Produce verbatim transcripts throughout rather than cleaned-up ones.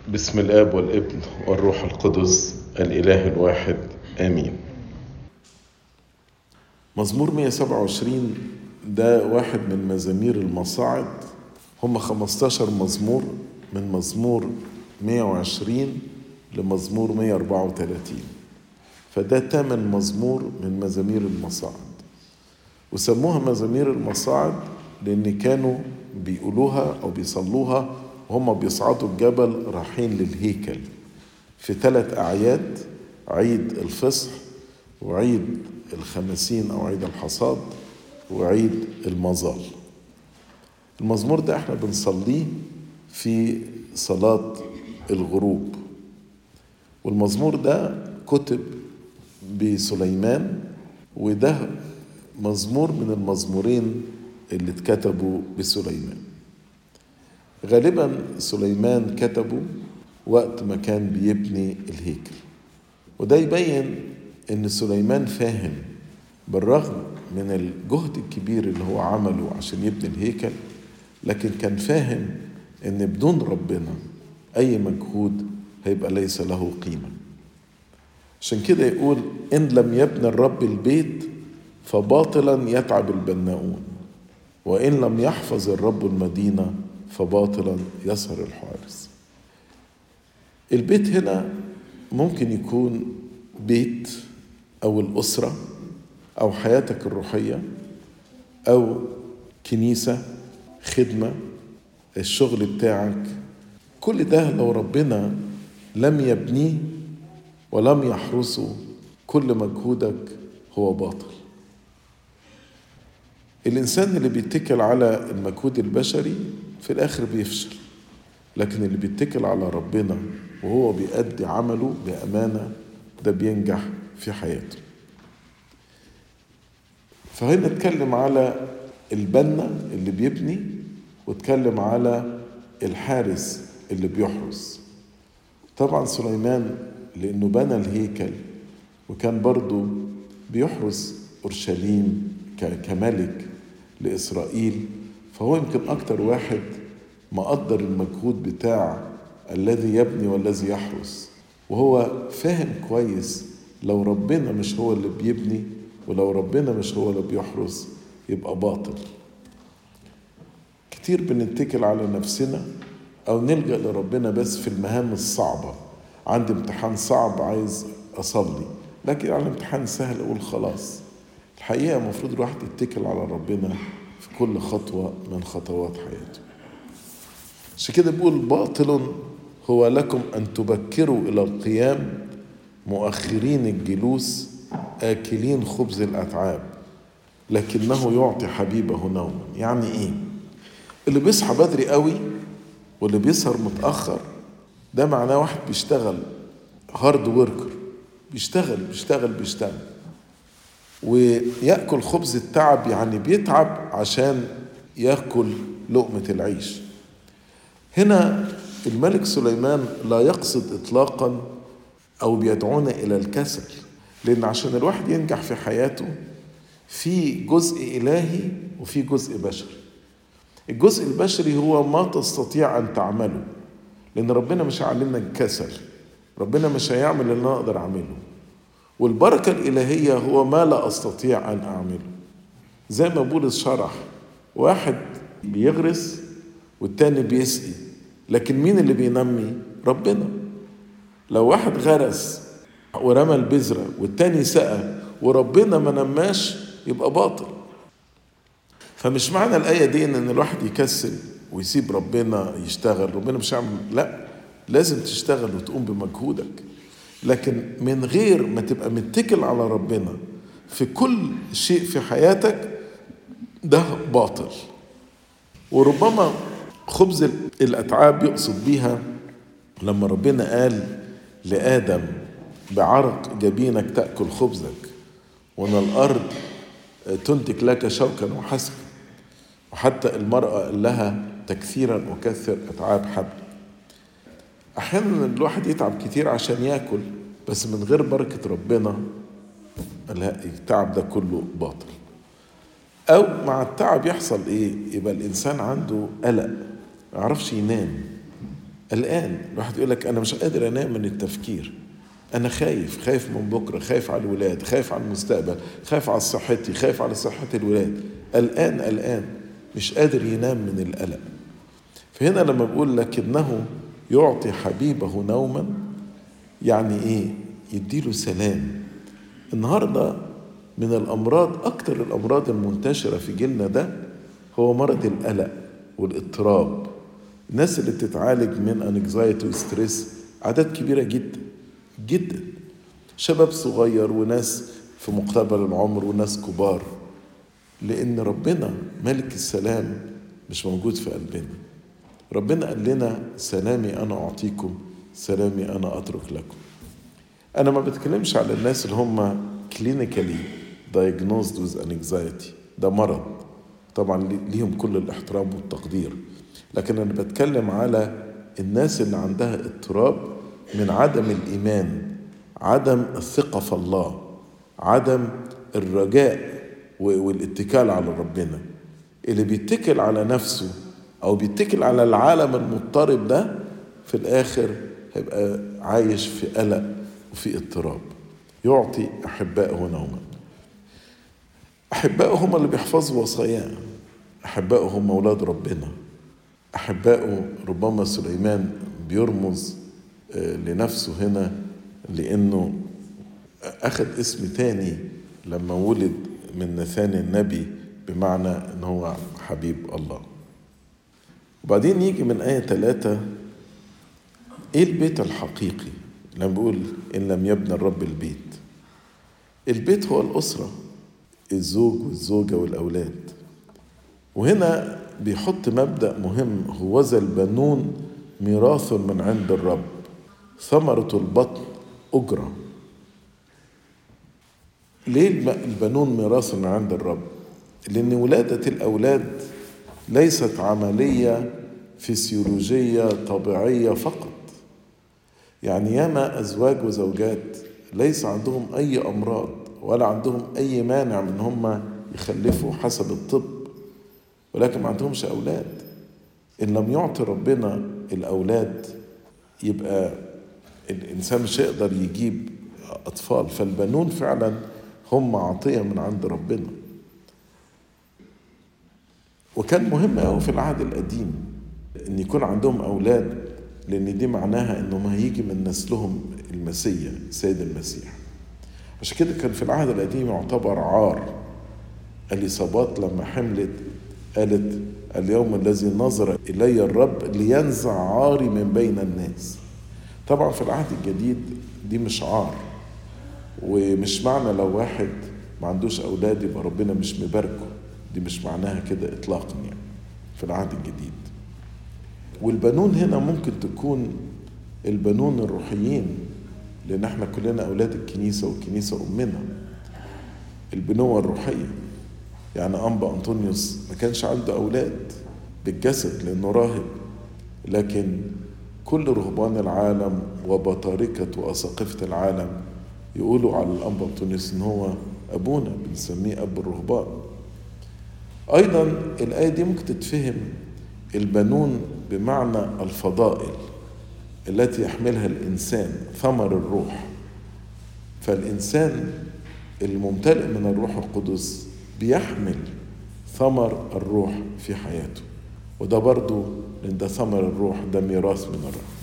بسم الآب والابن والروح القدس الإله الواحد آمين. مزمور مئة وسبعة وعشرين ده واحد من مزامير المصاعد. هم خمستاشر مزمور من مزمور مئة وعشرين لمزمور مئة وأربعة وثلاثين، فده تامن مزمور من مزامير المصاعد. وسموها مزامير المصاعد لأن كانوا بيقولوها أو بيصلوها وهم بيصعدوا الجبل رايحين للهيكل في ثلاث أعياد: عيد الفصح وعيد الخمسين أو عيد الحصاد وعيد المظال. المزمور ده احنا بنصليه في صلاة الغروب، والمزمور ده كتب بسليمان، وده مزمور من المزمورين اللي اتكتبوا بسليمان. غالبا سليمان كتبه وقت ما كان بيبني الهيكل، وده يبين ان سليمان فاهم بالرغم من الجهد الكبير اللي هو عمله عشان يبني الهيكل، لكن كان فاهم ان بدون ربنا اي مجهود هيبقى ليس له قيمة. عشان كده يقول: إن لم يبني الرب البيت فباطلا يتعب البناؤون، وإن لم يحفظ الرب المدينة فباطلا يسهر الحارس. البيت هنا ممكن يكون بيت أو الأسرة أو حياتك الروحية أو كنيسة، خدمة، الشغل بتاعك. كل ده لو ربنا لم يبنيه ولم يحرسه كل مجهودك هو باطل. الإنسان اللي بيتكل على المجهود البشري في الآخر بيفشل، لكن اللي بيتكل على ربنا وهو بيأدي عمله بأمانة ده بينجح في حياته. فهنا نتكلم على البنا اللي بيبني، واتكلم على الحارس اللي بيحرس. طبعا سليمان لأنه بنى الهيكل وكان برضو بيحرس أورشليم كملك لإسرائيل، فهو يمكن أكتر واحد مقدر المجهود بتاع الذي يبني والذي يحرس، وهو فاهم كويس لو ربنا مش هو اللي بيبني ولو ربنا مش هو اللي بيحرس يبقى باطل. كتير بنتكل على نفسنا أو نلجأ لربنا بس في المهام الصعبة. عندي امتحان صعب عايز أصلي، لكن على امتحان سهل أقول خلاص. الحقيقة المفروض الواحد يتكل على ربنا في كل خطوة من خطوات حياته. عشان كده بيقول: باطل هو لكم أن تبكروا إلى القيام مؤخرين الجلوس آكلين خبز الأتعاب لكنه يعطي حبيبه نوما. يعني إيه؟ اللي بيصحى بدري قوي واللي بيسهر متأخر ده معناه واحد بيشتغل هارد وركر، بيشتغل بيشتغل بيشتغل ويأكل خبز التعب، يعني بيتعب عشان يأكل لقمة العيش. هنا الملك سليمان لا يقصد إطلاقا أو بيدعونا إلى الكسل، لأن عشان الواحد ينجح في حياته في جزء إلهي وفي جزء بشري. الجزء البشري هو ما تستطيع أن تعمله، لأن ربنا مش هيعلمنا الكسل، ربنا مش هيعمل اللي أنا أقدر أعمله. والبركة الإلهية هو ما لا أستطيع أن أعمله. زي ما بولس شرح، واحد بيغرس والتاني بيسقي، لكن مين اللي بينمي؟ ربنا. لو واحد غرس ورمى البذرة والتاني سقى وربنا ما نماش يبقى باطل. فمش معنى الآية دي إن الواحد يكسل ويسيب ربنا يشتغل، ربنا مش هيعمل. لا، لازم تشتغل وتقوم بمجهودك، لكن من غير ما تبقى متكل على ربنا في كل شيء في حياتك ده باطل. وربما خبز الأتعاب يقصد بيها لما ربنا قال لآدم: بعرق جبينك تأكل خبزك ومن الأرض تنتج لك شوكا وحسكا. وحتى المرأة قال لها: تكثيرا أكثر أتعاب حبل. أحيانا الواحد يتعب كتير عشان يأكل، بس من غير بركة ربنا التعب ده كله باطل. أو مع التعب يحصل إيه؟ يبقى الإنسان عنده قلق، ما يعرفش ينام، الآن الواحد يقول لك أنا مش قادر أنام من التفكير، أنا خايف خايف من بكرة، خايف على الولاد، خايف على المستقبل، خايف على صحتي، خايف على صحة الولاد. الآن الآن مش قادر ينام من القلق. فهنا لما بقول لكنه يعطي حبيبه نوما، يعني إيه؟ يديله سلام. النهاردة من الأمراض، أكتر الأمراض المنتشرة في جيلنا ده هو مرض القلق والاضطراب. الناس اللي بتتعالج من انكزايتي وستريس عدد كبيرة جدا جدا، شباب صغير وناس في مقتبل العمر وناس كبار، لأن ربنا ملك السلام مش موجود في قلبنا. ربنا قال لنا سلامي أنا أعطيكم، سلامي أنا أترك لكم. أنا ما بتكلمش على الناس اللي هم clinically diagnosed with anxiety، ده مرض طبعا ليهم كل الاحترام والتقدير، لكن أنا بتكلم على الناس اللي عندها اضطراب من عدم الإيمان، عدم الثقة في الله، عدم الرجاء والاتكال على ربنا. اللي بيتكل على نفسه أو بيتكل على العالم المضطرب ده في الآخر هيبقى عايش في قلق وفي اضطراب. يعطي أحبائه نوما. أحبائه هم اللي بيحفظوا وصاياه، أحبائه هم أولاد ربنا. أحبائه ربما سليمان بيرمز لنفسه هنا لأنه أخذ اسم تاني لما ولد من نثان النبي، بمعنى أنه هو حبيب الله. وبعدين يجي من آية ثلاثة إيه البيت الحقيقي لما بيقول إن لم يبنى الرب البيت. البيت هو الأسرة، الزوج والزوجة والأولاد. وهنا بيحط مبدأ مهم، هو ذا البنون ميراث من عند الرب، ثمرة البطن أجرة. ليه البنون ميراث من عند الرب؟ لأن ولادة الأولاد ليست عملية فسيولوجية طبيعية فقط. يعني ياما أزواج وزوجات ليس عندهم أي أمراض ولا عندهم أي مانع من هم يخلفوا حسب الطب، ولكن ما عندهمش أولاد. إن لم يعطي ربنا الأولاد يبقى الإنسان مش هيقدر يجيب أطفال. فالبنون فعلا هم عطية من عند ربنا. وكان مهم أوي في العهد القديم إن يكون عندهم أولاد، لأن دي معناها إنهم هيجي من نسلهم المسيح سيد المسيح. عشان كده كان في العهد القديم يعتبر عار. اليصابات لما حملت قالت اليوم الذي نظر إلي الرب لينزع عاري من بين الناس. طبعا في العهد الجديد دي مش عار، ومش معنى لو واحد ما عندوش أولاد يبقى ربنا مش مباركه، دي مش معناها كده إطلاقا يعني في العهد الجديد. والبنون هنا ممكن تكون البنون الروحيين، لأن احنا كلنا أولاد الكنيسة والكنيسة أمنا. البنوة الروحية، يعني أنبا أنطونيوس ما كانش عنده أولاد بالجسد لأنه راهب، لكن كل رهبان العالم وبطاركة وأساقفة العالم يقولوا على الأنبا أنطونيوس إن هو أبونا، بنسميه أب الرهبان. أيضا الآية دي ممكن تتفهم البنون بمعنى الفضائل التي يحملها الإنسان، ثمر الروح. فالإنسان الممتلئ من الروح القدس بيحمل ثمر الروح في حياته، وده برضو لأن ده ثمر الروح، ده ميراث من الرب.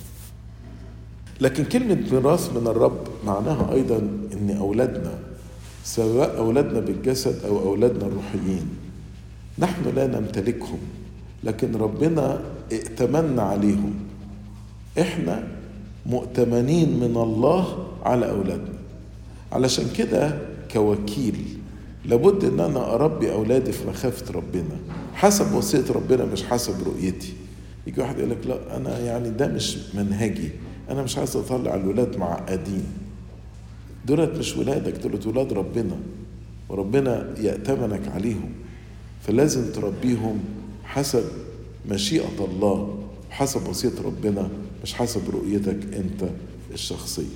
لكن كلمة ميراث من الرب معناها أيضا إن أولادنا، سواء أولادنا بالجسد أو أولادنا الروحيين، نحن لا نمتلكهم، لكن ربنا ائتمنا عليهم. إحنا مؤتمنين من الله على أولادنا. علشان كده كوكيل لابد ان انا اربي اولادي في مخافة ربنا حسب وصية ربنا، مش حسب رؤيتي. يجي واحد يقول لك لا انا يعني ده مش منهجي، انا مش عايز اطلع الولاد معقدين. دولت مش ولادك، دولت ولاد ربنا، وربنا يأتمنك عليهم، فلازم تربيهم حسب مشيئة الله وحسب وصية ربنا، مش حسب رؤيتك انت الشخصية.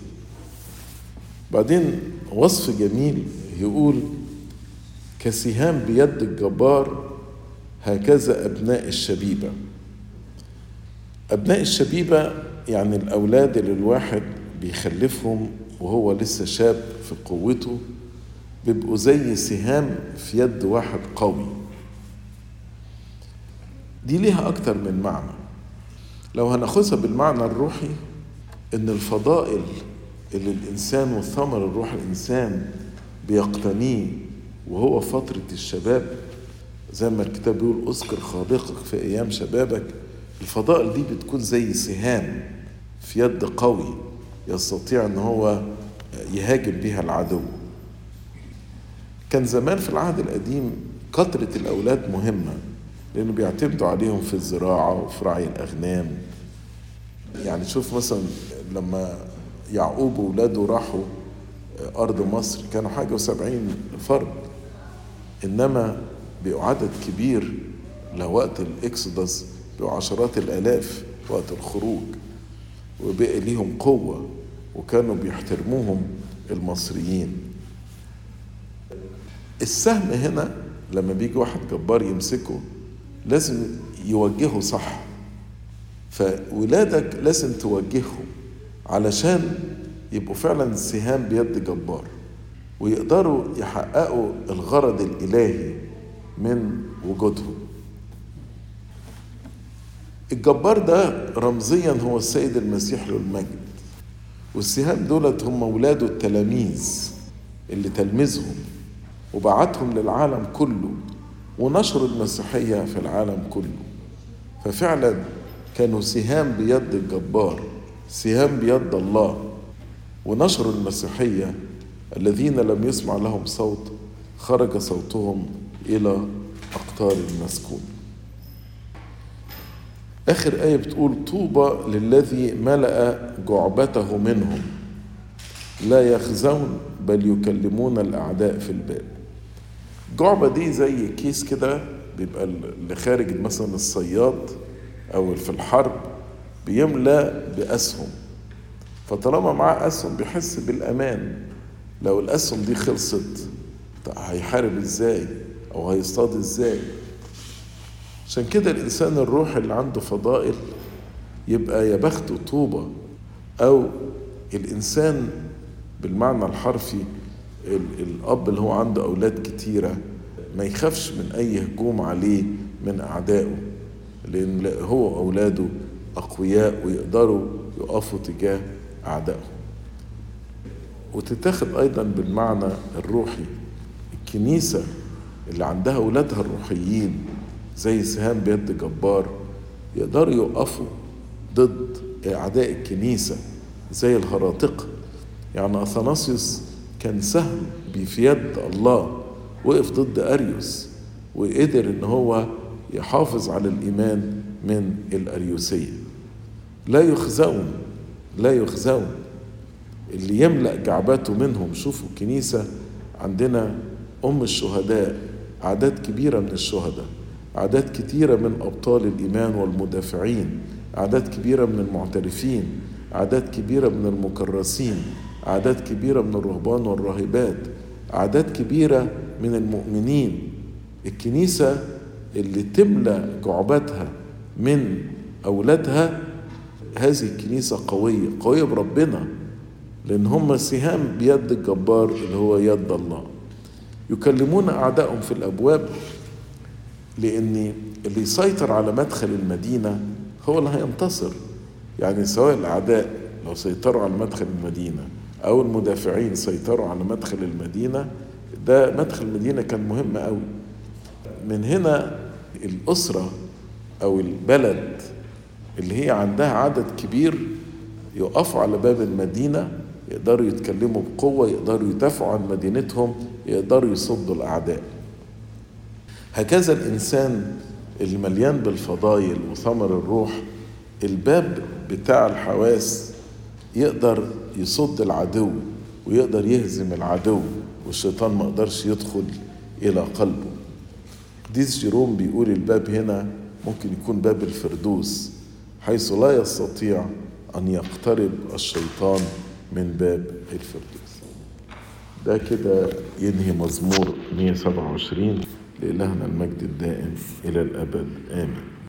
بعدين وصف جميل يقول كسهام بيد الجبار هكذا أبناء الشبيبة. أبناء الشبيبة يعني الأولاد اللي الواحد بيخلفهم وهو لسه شاب في قوته، بيبقوا زي سهام في يد واحد قوي. دي ليها أكتر من معنى. لو هناخذها بالمعنى الروحي، إن الفضائل اللي الإنسان والثمر الروح الإنسان بيقتنيه وهو فترة الشباب، زي ما الكتاب بيقول أذكر خالقك في أيام شبابك، الفضائل دي بتكون زي سهام في يد قوي يستطيع أن هو يهاجم بها العدو. كان زمان في العهد القديم كثرة الأولاد مهمة، لأنه بيعتمدوا عليهم في الزراعة وفي رعي الأغنام. يعني شوف مثلا لما يعقوب وولاده راحوا أرض مصر كانوا حاجة وسبعين فرد، إنما بقوا عدد كبير لوقت الإكسودس، بقوا عشرات الآلاف وقت الخروج، وبقى ليهم قوة وكانوا بيحترموهم المصريين. السهم هنا لما بيجي واحد جبار يمسكه لازم يوجهه صح، فولادك لازم توجههم علشان يبقوا فعلا سهام بيد جبار ويقدروا يحققوا الغرض الإلهي من وجودهم. الجبار ده رمزيا هو السيد المسيح له المجد، والسهام دولت هم ولاده التلاميذ اللي تلمذهم وبعتهم للعالم كله ونشروا المسيحية في العالم كله. ففعلا كانوا سهام بيد الجبار، سهام بيد الله، ونشروا المسيحية. الذين لم يسمع لهم صوت خرج صوتهم إلى أقطار المسكون. آخر آية بتقول طوبى للذي ملأ جعبته منهم لا يخزون بل يكلمون الأعداء في الباب. جعبة دي زي كيس كده بيبقى اللي خارج مثلا الصياد أو في الحرب بيملأ بأسهم، فطالما معاه أسهم بيحس بالأمان. لو الأسهم دي خلصت هيحارب إزاي أو هيصطاد إزاي؟ عشان كده الإنسان الروح اللي عنده فضائل يبقى يا بخته طوبة، أو الإنسان بالمعنى الحرفي الأب اللي هو عنده أولاد كتيرة ما يخافش من أي هجوم عليه من أعدائه، لأن هو أولاده أقوياء ويقدروا يقفوا تجاه أعدائهم. وتتاخد أيضا بالمعنى الروحي، الكنيسة اللي عندها أولادها الروحيين زي سهام بيد جبار يقدروا يقفوا ضد أعداء الكنيسة زي الهراطقة. يعني أثناسيوس كان سهم في يد الله، وقف ضد أريوس وقدر إن هو يحافظ على الإيمان من الأريوسية. لا يخزون لا يخزون اللي يملأ جعباته منهم. شوفوا الكنيسة عندنا أم الشهداء، أعداد كبيرة من الشهداء، أعداد كتيرة من أبطال الإيمان والمدافعين، أعداد كبيرة من المعترفين، أعداد كبيرة من المكرسين، أعداد كبيرة من الرهبان والراهبات، أعداد كبيرة من المؤمنين. الكنيسة اللي تملأ جعبتها من أولادها هذه الكنيسة قوية قوية بربنا، لأن هم سهام بيد الجبار اللي هو يد الله. يكلمون أعدائهم في الأبواب، لأن اللي يسيطر على مدخل المدينة هو اللي هينتصر. يعني سواء الأعداء لو سيطروا على مدخل المدينة أو المدافعين سيطروا على مدخل المدينة، ده مدخل المدينة كان مهم أوي. من هنا الأسرة أو البلد اللي هي عندها عدد كبير يقفوا على باب المدينة، يقدروا يتكلموا بقوة، يقدروا يدافعوا عن مدينتهم، يقدروا يصدوا الأعداء. هكذا الإنسان اللي مليان بالفضائل وثمر الروح، الباب بتاع الحواس يقدر يصد العدو ويقدر يهزم العدو، والشيطان ما قدرش يدخل إلى قلبه. قديس جيروم بيقول الباب هنا ممكن يكون باب الفردوس، حيث لا يستطيع أن يقترب الشيطان من باب الفردوس. ده كده ينهي مزمور مئة وسبعة وعشرين. لإلهنا المجد الدائم إلى الأبد آمين.